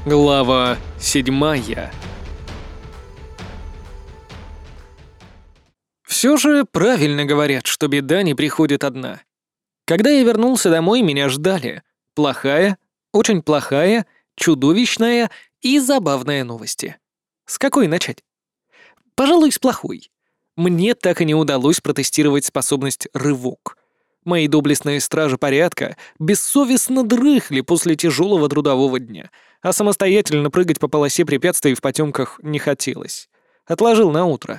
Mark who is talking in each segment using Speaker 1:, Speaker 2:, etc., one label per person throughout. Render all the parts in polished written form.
Speaker 1: Глава 7. Все же правильно говорят, что беда не приходит одна. Когда я вернулся домой, меня ждали плохая, очень плохая, чудовищная и забавная новости. С какой начать? Пожалуй, с плохой. Мне так и не удалось протестировать способность «Рывок». Мои доблестные стражи порядка бессовестно дрыхли после тяжелого трудового дня, а самостоятельно прыгать по полосе препятствий в потемках не хотелось. Отложил на утро.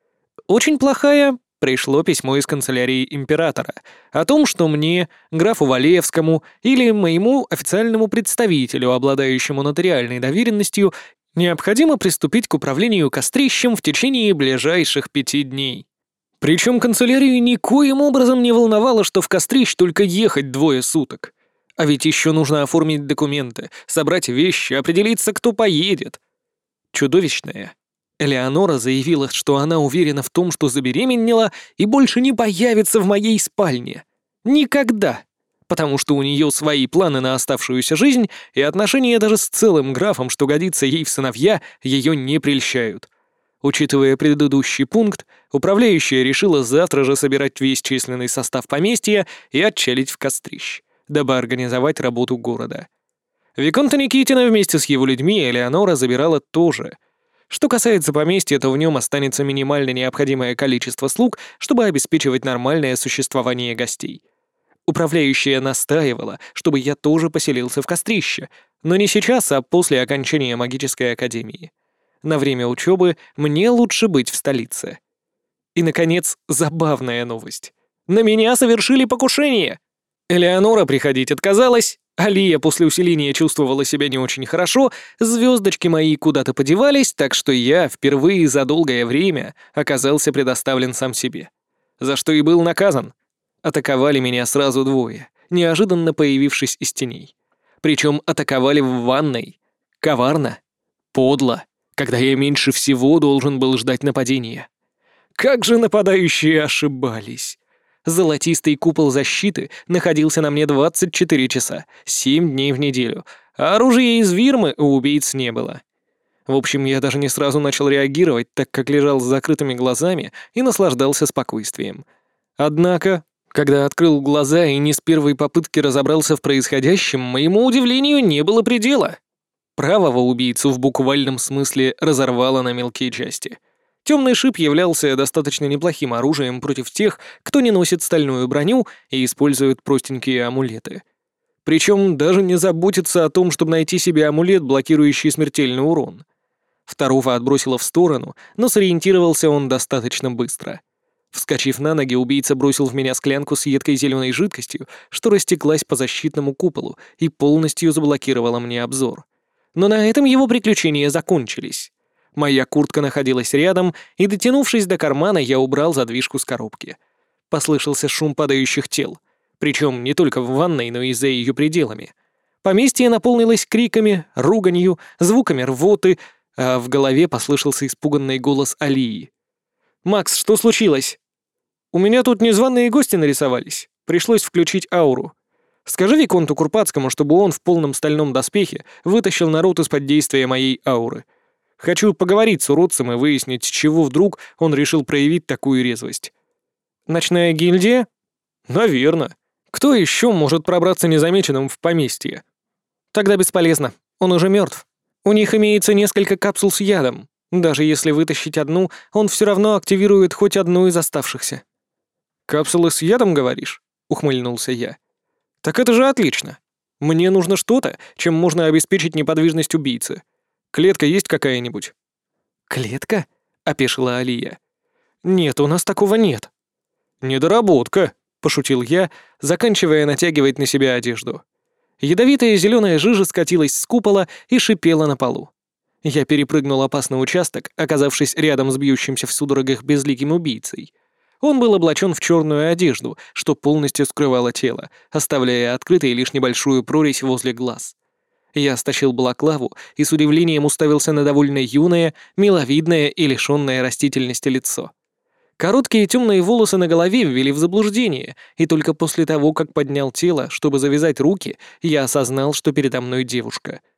Speaker 1: Очень плохая. Пришло письмо из канцелярии императора о том, что мне, графу Валеевскому или моему официальному представителю, обладающему нотариальной доверенностью, необходимо приступить к управлению кострищем в течение ближайших 5 дней. Причем канцелярию никоим образом не волновало, что в Кострищ только ехать 2 суток. А ведь еще нужно оформить документы, собрать вещи, определиться, кто поедет. Чудовищная. Элеонора заявила, что она уверена в том, что забеременела и больше не появится в моей спальне. Никогда. Потому что у нее свои планы на оставшуюся жизнь, и отношения даже с целым графом, что годится ей в сыновья, ее не прельщают. Учитывая предыдущий пункт, управляющая решила завтра же собирать весь численный состав поместья и отчалить в Кострищ, дабы организовать работу города. Виконта Никитина вместе с его людьми Элеонора забирала тоже. Что касается поместья, то в нем останется минимально необходимое количество слуг, чтобы обеспечивать нормальное существование гостей. Управляющая настаивала, чтобы я тоже поселился в Кострище, но не сейчас, а после окончания магической академии. На время учебы мне лучше быть в столице. И, наконец, забавная новость. На меня совершили покушение. Элеонора приходить отказалась, Алия после усиления чувствовала себя не очень хорошо, звездочки мои куда-то подевались, так что я впервые за долгое время оказался предоставлен сам себе. За что и был наказан. Атаковали меня сразу 2, неожиданно появившись из теней. Причем атаковали в ванной. Коварно. Подло. Когда я меньше всего должен был ждать нападения. Как же нападающие ошибались. Золотистый купол защиты находился на мне 24 часа, 7 дней в неделю, а оружия из Вирмы у убийц не было. В общем, я даже не сразу начал реагировать, так как лежал с закрытыми глазами и наслаждался спокойствием. Однако, когда открыл глаза и не с первой попытки разобрался в происходящем, моему удивлению не было предела. Правого убийцу в буквальном смысле разорвало на мелкие части. Темный шип являлся достаточно неплохим оружием против тех, кто не носит стальную броню и использует простенькие амулеты. Причем даже не заботится о том, чтобы найти себе амулет, блокирующий смертельный урон. Второго отбросило в сторону, но сориентировался он достаточно быстро. Вскочив на ноги, убийца бросил в меня склянку с едкой зеленой жидкостью, что растеклась по защитному куполу и полностью заблокировала мне обзор. Но на этом его приключения закончились. Моя куртка находилась рядом, и, дотянувшись до кармана, я убрал задвижку с коробки. Послышался шум падающих тел. Причем не только в ванной, но и за ее пределами. Поместье наполнилось криками, руганью, звуками рвоты, а в голове послышался испуганный голос Алии. «Макс, что случилось?» «У меня тут незваные гости нарисовались. Пришлось включить ауру. Скажи виконту Курпатскому, чтобы он в полном стальном доспехе вытащил народ из-под действия моей ауры. Хочу поговорить с уродцем и выяснить, с чего вдруг он решил проявить такую резвость». «Ночная гильдия?» «Наверно. Кто еще может пробраться незамеченным в поместье?» «Тогда бесполезно. Он уже мертв. У них имеется несколько капсул с ядом. Даже если вытащить одну, он все равно активирует хоть одну из оставшихся». «Капсулы с ядом, говоришь?» — ухмыльнулся я. «Так это же отлично. Мне нужно что-то, чем можно обеспечить неподвижность убийцы. Клетка есть какая-нибудь?» «Клетка?» — опешила Алия. «Нет, у нас такого нет». «Недоработка», — пошутил я, заканчивая натягивать на себя одежду. Ядовитая зеленая жижа скатилась с купола и шипела на полу. Я перепрыгнул опасный участок, оказавшись рядом с бьющимся в судорогах безликим убийцей. Он был облачен в черную одежду, что полностью скрывало тело, оставляя открытой лишь небольшую прорезь возле глаз. Я стащил балаклаву и с удивлением уставился на довольно юное, миловидное и лишённое растительности лицо. Короткие темные волосы на голове ввели в заблуждение, и только после того, как поднял тело, чтобы завязать руки, я осознал, что передо мной девушка.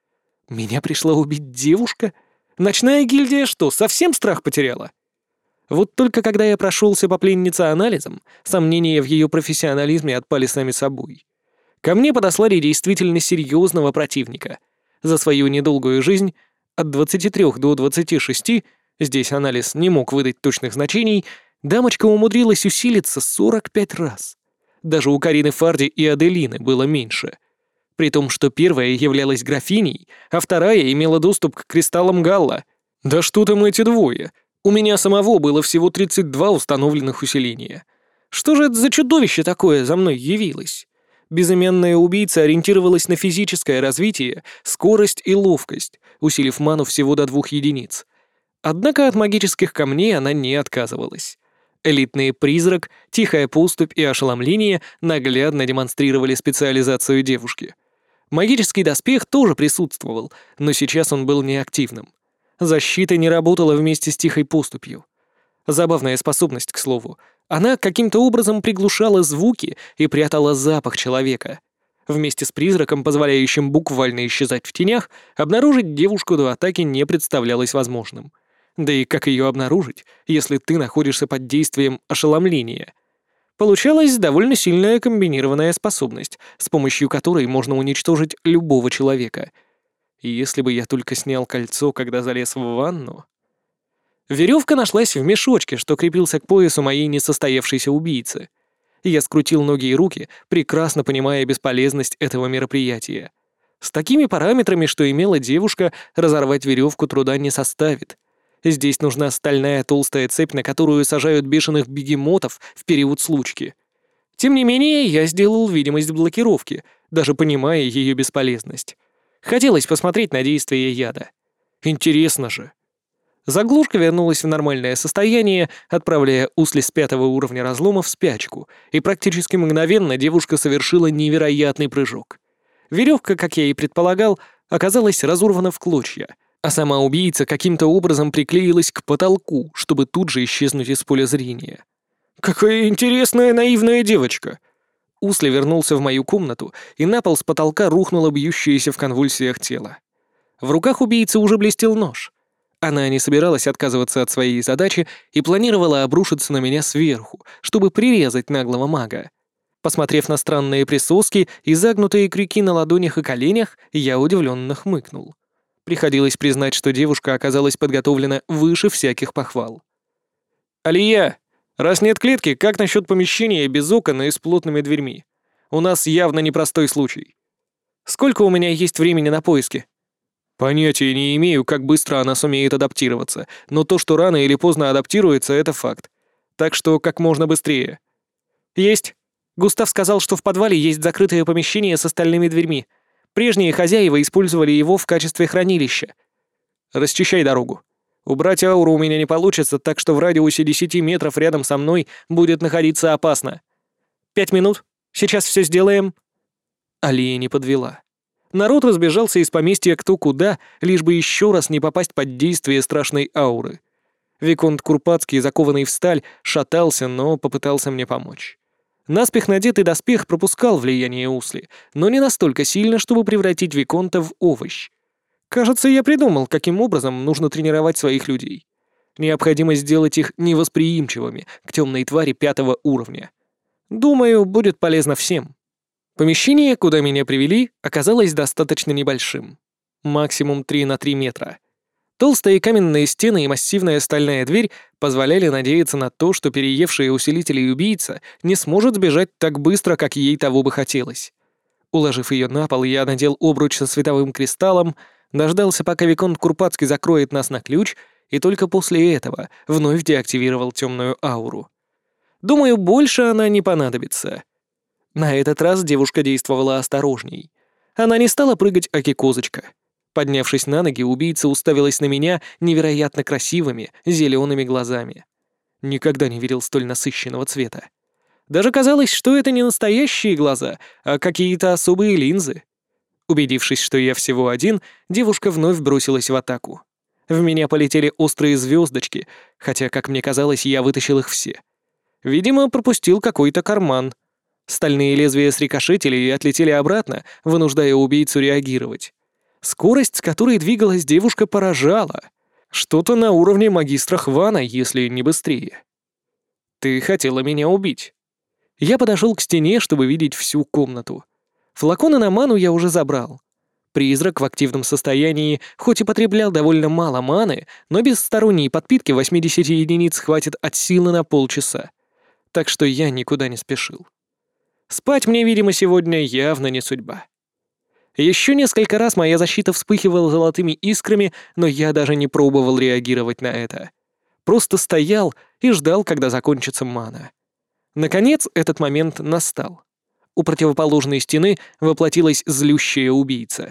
Speaker 1: Меня пришла убить девушка? Ночная гильдия что, совсем страх потеряла? Вот только когда я прошелся по пленнице анализом, сомнения в ее профессионализме отпали сами собой. Ко мне подослали действительно серьезного противника. За свою недолгую жизнь, от 23 до 26, здесь анализ не мог выдать точных значений, дамочка умудрилась усилиться 45 раз. Даже у Карины Фарди и Аделины было меньше. При том, что первая являлась графиней, а вторая имела доступ к кристаллам Галла. Да что там эти двое? У меня самого было всего 32 установленных усиления. Что же это за чудовище такое за мной явилось? Безымянная убийца ориентировалась на физическое развитие, скорость и ловкость, усилив ману всего до 2 единиц. Однако от магических камней она не отказывалась. Элитный призрак, тихая поступь и ошеломление наглядно демонстрировали специализацию девушки. Магический доспех тоже присутствовал, но сейчас он был неактивным. Защита не работала вместе с тихой поступью. Забавная способность, к слову. Она каким-то образом приглушала звуки и прятала запах человека. Вместе с призраком, позволяющим буквально исчезать в тенях, обнаружить девушку до атаки не представлялось возможным. Да и как ее обнаружить, если ты находишься под действием ошеломления? Получалась довольно сильная комбинированная способность, с помощью которой можно уничтожить любого человека. И если бы я только снял кольцо, когда залез в ванну... Веревка нашлась в мешочке, что крепился к поясу моей несостоявшейся убийцы. Я скрутил ноги и руки, прекрасно понимая бесполезность этого мероприятия. С такими параметрами, что имела девушка, разорвать веревку труда не составит. Здесь нужна стальная толстая цепь, на которую сажают бешеных бегемотов в период случки. Тем не менее, я сделал видимость блокировки, даже понимая ее бесполезность. Хотелось посмотреть на действие яда. Интересно же. Заглушка вернулась в нормальное состояние, отправляя Усли с 5-го уровня разлома в спячку, и практически мгновенно девушка совершила невероятный прыжок. Веревка, как я и предполагал, оказалась разорвана в клочья, а сама убийца каким-то образом приклеилась к потолку, чтобы тут же исчезнуть из поля зрения. «Какая интересная наивная девочка!» Усли вернулся в мою комнату, и на пол с потолка рухнуло бьющееся в конвульсиях тело. В руках убийцы уже блестел нож. Она не собиралась отказываться от своей задачи и планировала обрушиться на меня сверху, чтобы прирезать наглого мага. Посмотрев на странные присоски и загнутые крюки на ладонях и коленях, я удивленно хмыкнул. Приходилось признать, что девушка оказалась подготовлена выше всяких похвал. «Алия, раз нет клетки, как насчет помещения без окон и с плотными дверьми? У нас явно непростой случай. Сколько у меня есть времени на поиски?» «Понятия не имею, как быстро она сумеет адаптироваться, но то, что рано или поздно адаптируется, это факт. Так что как можно быстрее». «Есть. Густав сказал, что в подвале есть закрытое помещение с остальными дверьми. Прежние хозяева использовали его в качестве хранилища». «Расчищай дорогу. Убрать ауру у меня не получится, так что в радиусе 10 метров рядом со мной будет находиться опасно». 5 минут. Сейчас все сделаем». Алия не подвела. Народ разбежался из поместья кто куда, лишь бы еще раз не попасть под действие страшной ауры. Виконт Курпатский, закованный в сталь, шатался, но попытался мне помочь. Наспех надетый доспех пропускал влияние Усли, но не настолько сильно, чтобы превратить Виконта в овощ. Кажется, я придумал, каким образом нужно тренировать своих людей. Необходимо сделать их невосприимчивыми к темной твари 5-го уровня. Думаю, будет полезно всем. Помещение, куда меня привели, оказалось достаточно небольшим. Максимум 3 на 3 метра. Толстые каменные стены и массивная стальная дверь позволяли надеяться на то, что переевшая усилителей убийца не сможет сбежать так быстро, как ей того бы хотелось. Уложив ее на пол, я надел обруч со световым кристаллом, дождался, пока Виконт Курпатский закроет нас на ключ, и только после этого вновь деактивировал темную ауру. Думаю, больше она не понадобится. На этот раз девушка действовала осторожней. Она не стала прыгать аки-козочка. Поднявшись на ноги, убийца уставилась на меня невероятно красивыми зелеными глазами. Никогда не видел столь насыщенного цвета. Даже казалось, что это не настоящие глаза, а какие-то особые линзы. Убедившись, что я всего один, девушка вновь бросилась в атаку. В меня полетели острые звездочки, хотя, как мне казалось, я вытащил их все. Видимо, пропустил какой-то карман. Стальные лезвия срикошетили и отлетели обратно, вынуждая убийцу реагировать. Скорость, с которой двигалась девушка, поражала. Что-то на уровне магистра Хвана, если не быстрее. «Ты хотела меня убить». Я подошел к стене, чтобы видеть всю комнату. Флаконы на ману я уже забрал. Призрак в активном состоянии хоть и потреблял довольно мало маны, но без сторонней подпитки 80 единиц хватит от силы на полчаса. Так что я никуда не спешил. Спать мне, видимо, сегодня явно не судьба. Еще несколько раз моя защита вспыхивала золотыми искрами, но я даже не пробовал реагировать на это. Просто стоял и ждал, когда закончится мана. Наконец, этот момент настал. У противоположной стены воплотилась злющая убийца.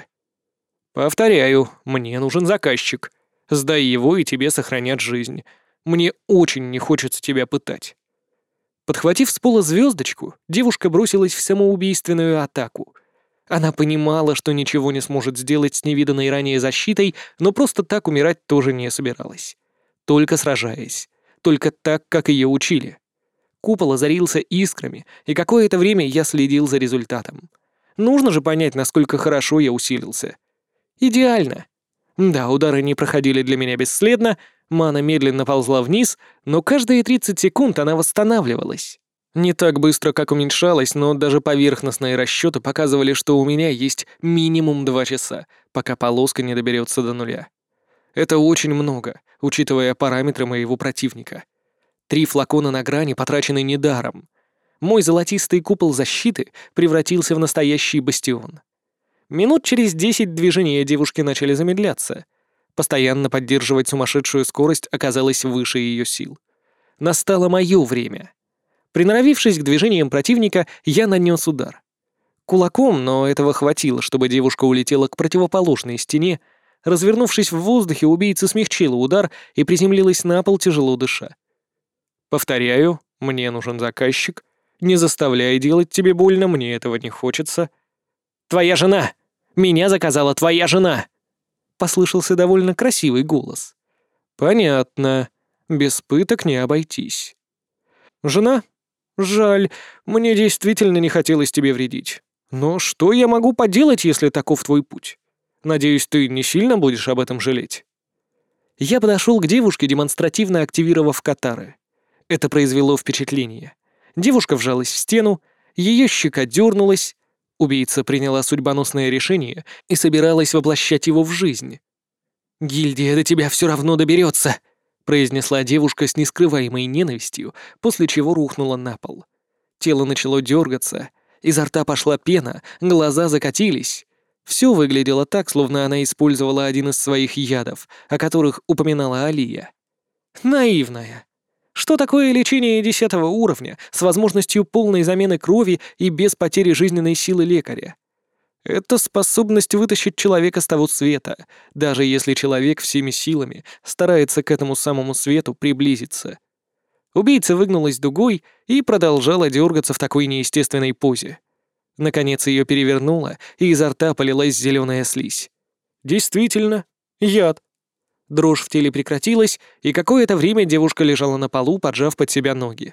Speaker 1: «Повторяю, мне нужен заказчик. Сдай его, и тебе сохранят жизнь. Мне очень не хочется тебя пытать». Подхватив с пола звездочку, девушка бросилась в самоубийственную атаку. Она понимала, что ничего не сможет сделать с невиданной ранее защитой, но просто так умирать тоже не собиралась. Только сражаясь. Только так, как ее учили. Купол озарился искрами, и какое-то время я следил за результатом. Нужно же понять, насколько хорошо я усилился. Идеально. Да, удары не проходили для меня бесследно, мана медленно ползла вниз, но каждые 30 секунд она восстанавливалась. Не так быстро, как уменьшалась, но даже поверхностные расчеты показывали, что у меня есть минимум 2 часа, пока полоска не доберется до нуля. Это очень много, учитывая параметры моего противника. 3 флакона на грани потрачены недаром. Мой золотистый купол защиты превратился в настоящий бастион. Минут через 10 движения девушки начали замедляться. Постоянно поддерживать сумасшедшую скорость оказалось выше ее сил. Настало мое время. Приноровившись к движениям противника, я нанес удар. Кулаком, но этого хватило, чтобы девушка улетела к противоположной стене. Развернувшись в воздухе, убийца смягчила удар и приземлилась на пол, тяжело дыша. «Повторяю, мне нужен заказчик. Не заставляй делать тебе больно, мне этого не хочется». «Твоя жена! Меня заказала твоя жена!» Послышался довольно красивый голос. «Понятно. Без пыток не обойтись». «Жена? Жаль, мне действительно не хотелось тебе вредить. Но что я могу поделать, если таков твой путь? Надеюсь, ты не сильно будешь об этом жалеть?» Я подошел к девушке, демонстративно активировав катары. Это произвело впечатление. Девушка вжалась в стену, ее щека дернулась. Убийца приняла судьбоносное решение и собиралась воплощать его в жизнь. «Гильдия до тебя все равно доберется», — произнесла девушка с нескрываемой ненавистью, после чего рухнула на пол. Тело начало дергаться, изо рта пошла пена, глаза закатились. Все выглядело так, словно она использовала один из своих ядов, о которых упоминала Алия. Наивная. Что такое лечение 10-го уровня с возможностью полной замены крови и без потери жизненной силы лекаря? Это способность вытащить человека с того света, даже если человек всеми силами старается к этому самому свету приблизиться. Убийца выгнулась дугой и продолжала дергаться в такой неестественной позе. Наконец ее перевернуло, и изо рта полилась зеленая слизь. Действительно, яд. Дрожь в теле прекратилась, и какое-то время девушка лежала на полу, поджав под себя ноги.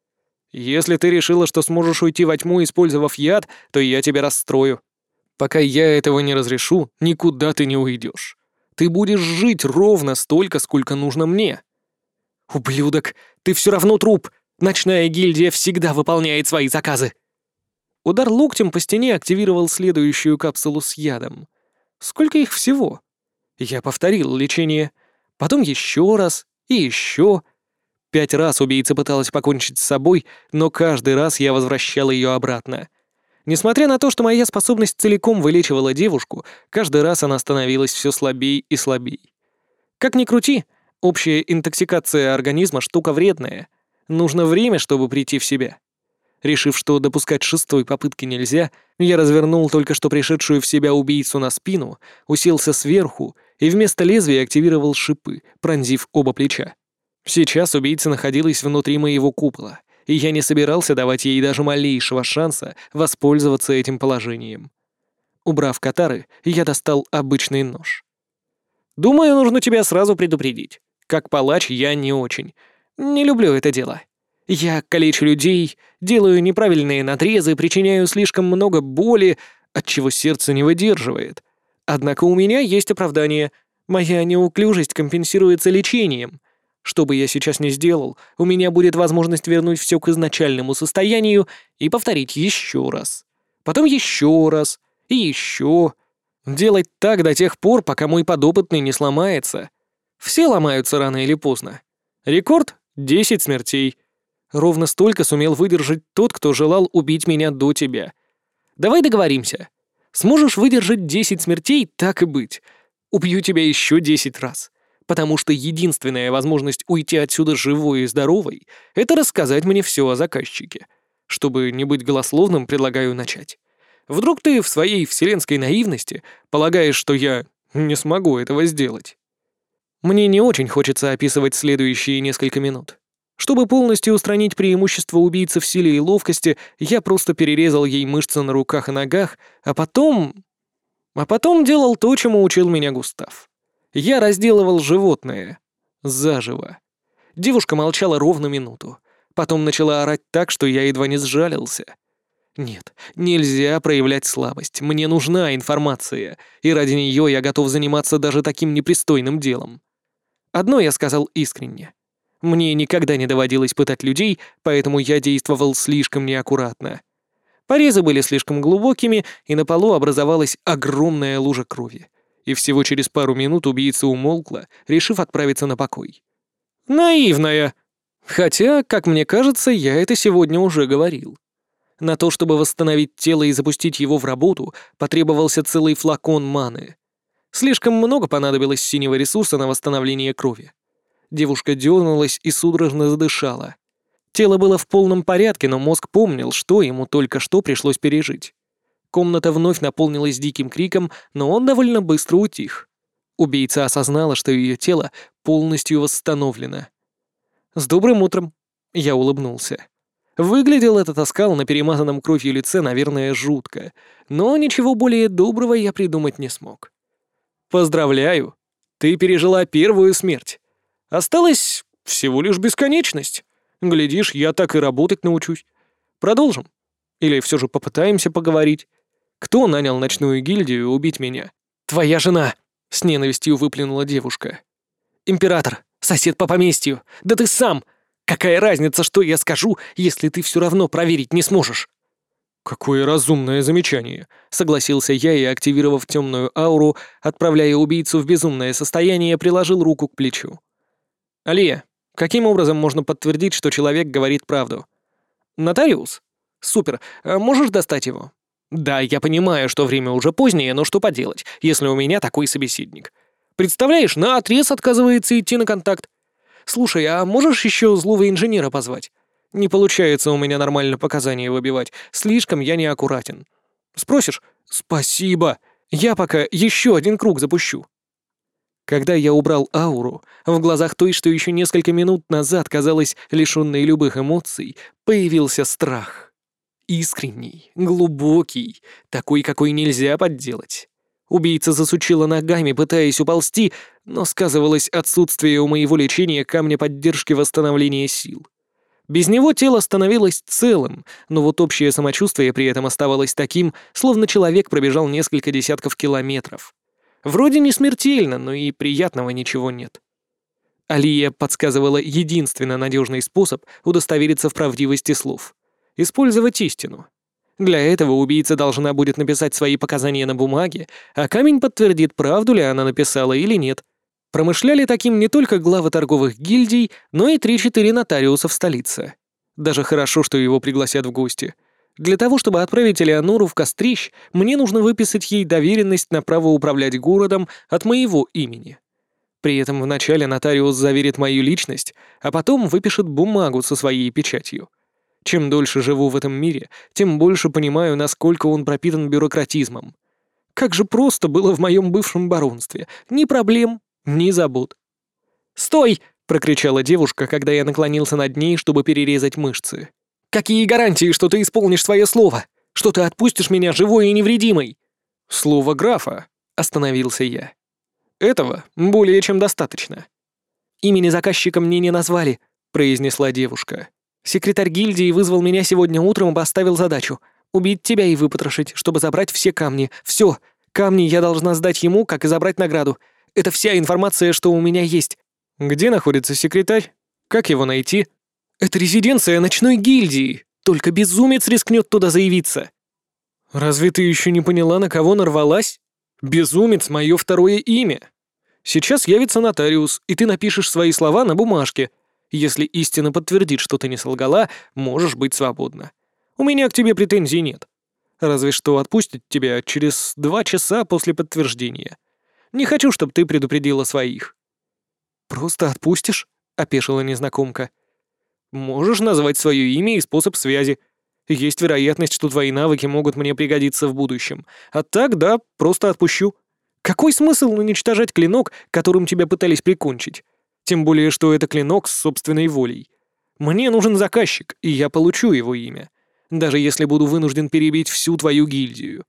Speaker 1: «Если ты решила, что сможешь уйти во тьму, использовав яд, то я тебя расстрою. Пока я этого не разрешу, никуда ты не уйдешь. Ты будешь жить ровно столько, сколько нужно мне». «Ублюдок, ты все равно труп! Ночная гильдия всегда выполняет свои заказы!» Удар локтем по стене активировал следующую капсулу с ядом. Сколько их всего? Я повторил лечение. Потом еще раз и еще. 5 раз убийца пыталась покончить с собой, но каждый раз я возвращал ее обратно. Несмотря на то, что моя способность целиком вылечивала девушку, каждый раз она становилась все слабей и слабей. Как ни крути, общая интоксикация организма — штука вредная. Нужно время, чтобы прийти в себя. Решив, что допускать 6-й попытки нельзя, я развернул только что пришедшую в себя убийцу на спину, уселся сверху и вместо лезвия активировал шипы, пронзив оба плеча. Сейчас убийца находилась внутри моего купола, и я не собирался давать ей даже малейшего шанса воспользоваться этим положением. Убрав катары, я достал обычный нож. «Думаю, нужно тебя сразу предупредить. Как палач я не очень. Не люблю это дело. Я калечу людей, делаю неправильные надрезы, причиняю слишком много боли, отчего сердце не выдерживает. Однако у меня есть оправдание. Моя неуклюжесть компенсируется лечением. Что бы я сейчас ни сделал, у меня будет возможность вернуть все к изначальному состоянию и повторить еще раз. Потом еще раз. И еще. Делать так до тех пор, пока мой подопытный не сломается. Все ломаются рано или поздно. Рекорд — 10 смертей. Ровно столько сумел выдержать тот, кто желал убить меня до тебя. Давай договоримся. Сможешь выдержать 10 смертей, так и быть. Убью тебя еще 10 раз. Потому что единственная возможность уйти отсюда живой и здоровой — это рассказать мне все о заказчике. Чтобы не быть голословным, предлагаю начать. Вдруг ты в своей вселенской наивности полагаешь, что я не смогу этого сделать? Мне не очень хочется описывать следующие несколько минут. Чтобы полностью устранить преимущество убийцы в силе и ловкости, я просто перерезал ей мышцы на руках и ногах, а потом делал то, чему учил меня Густав. Я разделывал животное. Заживо. Девушка молчала ровно минуту. Потом начала орать так, что я едва не сжалился. Нет, нельзя проявлять слабость. Мне нужна информация, и ради нее я готов заниматься даже таким непристойным делом. Одно я сказал искренне. Мне никогда не доводилось пытать людей, поэтому я действовал слишком неаккуратно. Порезы были слишком глубокими, и на полу образовалась огромная лужа крови. И всего через пару минут убийца умолкла, решив отправиться на покой. Наивная! Хотя, как мне кажется, я это сегодня уже говорил. На то, чтобы восстановить тело и запустить его в работу, потребовался целый флакон маны. Слишком много понадобилось синего ресурса на восстановление крови. Девушка дернулась и судорожно задышала. Тело было в полном порядке, но мозг помнил, что ему только что пришлось пережить. Комната вновь наполнилась диким криком, но он довольно быстро утих. Убийца осознала, что ее тело полностью восстановлено. «С добрым утром!» — я улыбнулся. Выглядел этот оскал на перемазанном кровью лице, наверное, жутко, но ничего более доброго я придумать не смог. «Поздравляю! Ты пережила первую смерть. Осталась всего лишь бесконечность. Глядишь, я так и работать научусь. Продолжим? Или все же попытаемся поговорить? Кто нанял ночную гильдию убить меня?» «Твоя жена!» — с ненавистью выплюнула девушка. «Император! Сосед по поместью! Да ты сам! Какая разница, что я скажу, если ты все равно проверить не сможешь?» «Какое разумное замечание», — согласился я и, активировав темную ауру, отправляя убийцу в безумное состояние, приложил руку к плечу. «Алия, каким образом можно подтвердить, что человек говорит правду?» «Нотариус? Супер. А можешь достать его?» «Да, я понимаю, что время уже позднее, но что поделать, если у меня такой собеседник. Представляешь, наотрез отказывается идти на контакт. Слушай, а можешь еще злого инженера позвать? Не получается у меня нормально показания выбивать, слишком я неаккуратен. Спросишь? Спасибо. Я пока еще один круг запущу». Когда я убрал ауру, в глазах той, что еще несколько минут назад казалась лишенной любых эмоций, появился страх. Искренний, глубокий, такой, какой нельзя подделать. Убийца засучила ногами, пытаясь уползти, но сказывалось отсутствие у моего лечения камня поддержки восстановления сил. Без него тело становилось целым, но вот общее самочувствие при этом оставалось таким, словно человек пробежал несколько десятков километров. Вроде не смертельно, но и приятного ничего нет. Алия подсказывала единственно надежный способ удостовериться в правдивости слов — использовать истину. Для этого убийца должна будет написать свои показания на бумаге, а камень подтвердит, правду ли она написала или нет. Промышляли таким не только главы торговых гильдий, но и 3-4 нотариуса в столице. Даже хорошо, что его пригласят в гости. Для того, чтобы отправить Элеонору в Кострищ, мне нужно выписать ей доверенность на право управлять городом от моего имени. При этом вначале нотариус заверит мою личность, а потом выпишет бумагу со своей печатью. Чем дольше живу в этом мире, тем больше понимаю, насколько он пропитан бюрократизмом. Как же просто было в моем бывшем баронстве. Ни проблем, ни забот. «Стой!» — прокричала девушка, когда я наклонился над ней, чтобы перерезать мышцы. «Какие гарантии, что ты исполнишь свое слово? Что ты отпустишь меня живой и невредимой?» «Слово графа», — остановился я. «Этого более чем достаточно». «Имени заказчика мне не назвали», — произнесла девушка. «Секретарь гильдии вызвал меня сегодня утром и поставил задачу — убить тебя и выпотрошить, чтобы забрать все камни. Все, Камни я должна сдать ему, как и забрать награду. Это вся информация, что у меня есть. Где находится секретарь? Как его найти? Это резиденция ночной гильдии. Только безумец рискнет туда заявиться. Разве ты еще не поняла, на кого нарвалась? Безумец — мое второе имя. Сейчас явится нотариус, и ты напишешь свои слова на бумажке. Если истина подтвердит, что ты не солгала, можешь быть свободна. У меня к тебе претензий нет. Разве что отпустят тебя через 2 часа после подтверждения. Не хочу, чтобы ты предупредила своих». «Просто отпустишь?» — опешила незнакомка. «Можешь назвать свое имя и способ связи. Есть вероятность, что твои навыки могут мне пригодиться в будущем. А так, да, просто отпущу. Какой смысл уничтожать клинок, которым тебя пытались прикончить? Тем более, что это клинок с собственной волей. Мне нужен заказчик, и я получу его имя. Даже если буду вынужден перебить всю твою гильдию.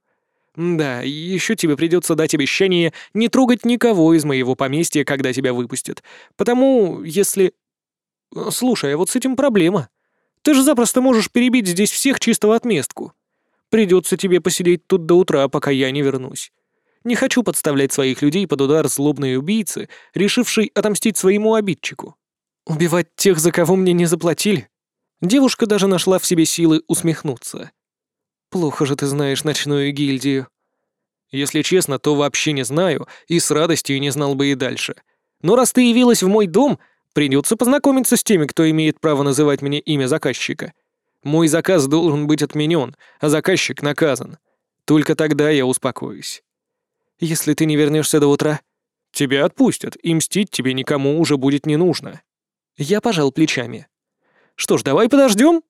Speaker 1: Да, и еще тебе придется дать обещание не трогать никого из моего поместья, когда тебя выпустят. Потому, если... Слушай, а вот с этим проблема. Ты же запросто можешь перебить здесь всех чисто в отместку. Придется тебе посидеть тут до утра, пока я не вернусь. Не хочу подставлять своих людей под удар злобной убийцы, решившей отомстить своему обидчику. Убивать тех, за кого мне не заплатили? Девушка даже нашла в себе силы усмехнуться. «Плохо же ты знаешь ночную гильдию». «Если честно, то вообще не знаю, и с радостью не знал бы и дальше. Но раз ты явилась в мой дом, придется познакомиться с теми, кто имеет право называть мне имя заказчика. Мой заказ должен быть отменен, а заказчик наказан. Только тогда я успокоюсь. Если ты не вернешься до утра, тебя отпустят, и мстить тебе никому уже будет не нужно». Я пожал плечами. «Что ж, давай подождем?»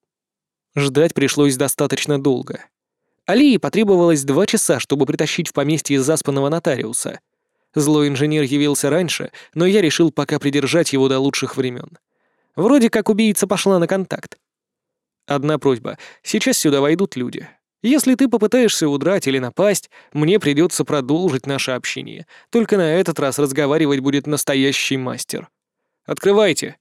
Speaker 1: Ждать пришлось достаточно долго. Алии потребовалось 2 часа, чтобы притащить в поместье заспанного нотариуса. Злой инженер явился раньше, но я решил пока придержать его до лучших времен. Вроде как убийца пошла на контакт. Одна просьба. Сейчас сюда войдут люди. Если ты попытаешься удрать или напасть, мне придется продолжить наше общение. Только на этот раз разговаривать будет настоящий мастер. Открывайте.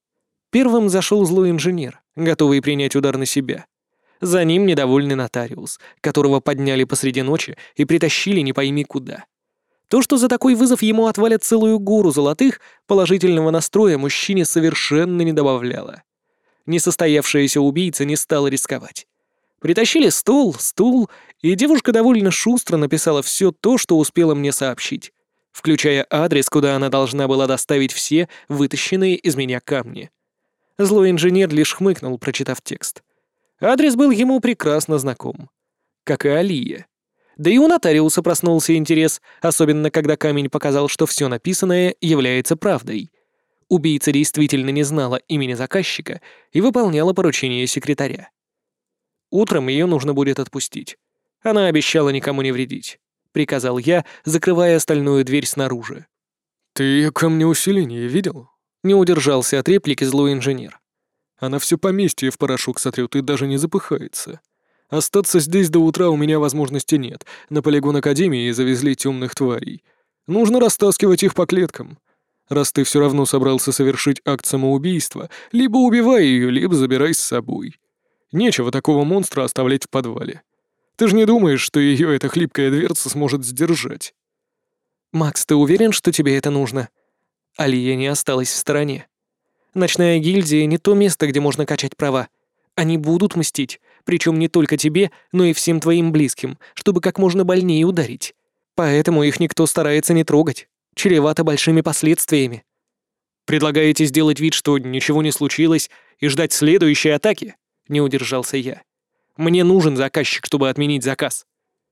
Speaker 1: Первым зашел злой инженер, готовый принять удар на себя. За ним недовольный нотариус, которого подняли посреди ночи и притащили не пойми куда. То, что за такой вызов ему отвалят целую гору золотых, положительного настроя мужчине совершенно не добавляло. Несостоявшаяся убийца не стала рисковать. Притащили стул, и девушка довольно шустро написала все то, что успела мне сообщить, включая адрес, куда она должна была доставить все вытащенные из меня камни. Злой инженер лишь хмыкнул, прочитав текст. Адрес был ему прекрасно знаком. Как и Алия. Да и у нотариуса проснулся интерес, особенно когда камень показал, что все написанное является правдой. Убийца действительно не знала имени заказчика и выполняла поручение секретаря. Утром ее нужно будет отпустить. Она обещала никому не вредить. Приказал я, закрывая остальную дверь снаружи.
Speaker 2: «Ты камнеусиление видел?»
Speaker 1: Не удержался от реплики злой инженер.
Speaker 2: «Она все поместье в порошок сотрет и даже не запыхается. Остаться здесь до утра у меня возможности нет. На полигон Академии завезли темных тварей. Нужно растаскивать их по клеткам. Раз ты все равно собрался совершить акт самоубийства, либо убивай ее, либо забирай с собой. Нечего такого монстра оставлять в подвале. Ты же не думаешь, что ее эта хлипкая дверца сможет сдержать?»
Speaker 1: «Макс, ты уверен, что тебе это нужно?» Алия не осталась в стороне. «Ночная гильдия — не то место, где можно качать права. Они будут мстить, причем не только тебе, но и всем твоим близким, чтобы как можно больнее ударить. Поэтому их никто старается не трогать. Чревато большими последствиями». «Предлагаете сделать вид, что ничего не случилось, и ждать следующей атаки?» — не удержался я. «Мне нужен заказчик, чтобы отменить заказ».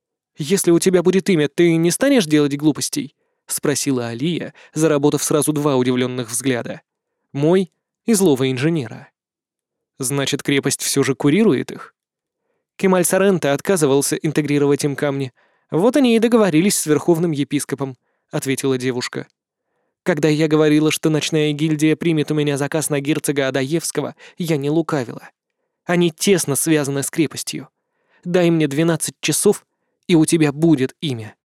Speaker 1: «Если у тебя будет имя, ты не станешь делать глупостей?» — спросила Алия, заработав сразу 2 удивленных взгляда. Мой и злого инженера. «Значит, крепость все же курирует их?» Кемаль Соренто отказывался интегрировать им камни. Вот они и договорились с верховным епископом, — ответила девушка. «Когда я говорила, что ночная гильдия примет у меня заказ на герцога Адаевского, я не лукавила. Они тесно связаны с крепостью. Дай мне 12 часов, и у тебя будет имя».